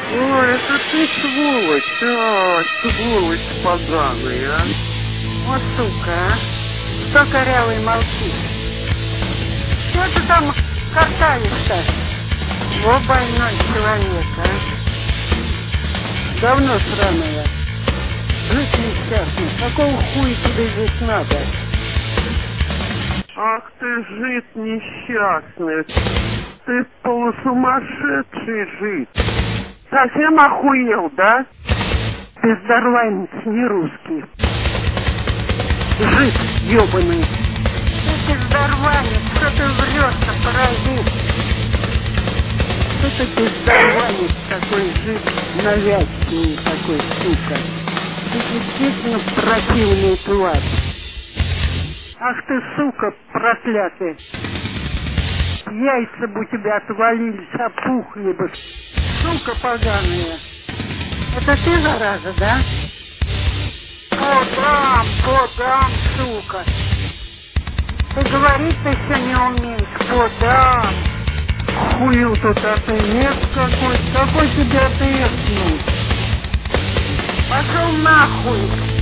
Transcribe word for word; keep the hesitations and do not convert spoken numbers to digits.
Ой, это ты сволочь, а, сволочь поганый, а. Вот сука, а. Что корявый молчишь? Что ты там картавишь-то? Во больной человек, а. Давно сраная. Жить несчастный. Какого хуя тебе здесь надо? Ах ты, жид несчастный. Ты полусумасшедший жид. Совсем охуел, да? Пиздорванец не русский. Жид ебаный. Ты пиздорванец, что ты врешь-то, паразит? Это пиздорванец такой жид, навязчивый такой, сука. Ты действительно противная тварь. Ах ты, сука, проклятая. Яйца бы у тебя отвалились, опухли бы. Сука поганая. Это ты, зараза, да? Подам, подам, сука. Ты говорить-то еще не умеешь. Подам. Хуил тут отец какой. Какой тебе отец? Пошел нахуй.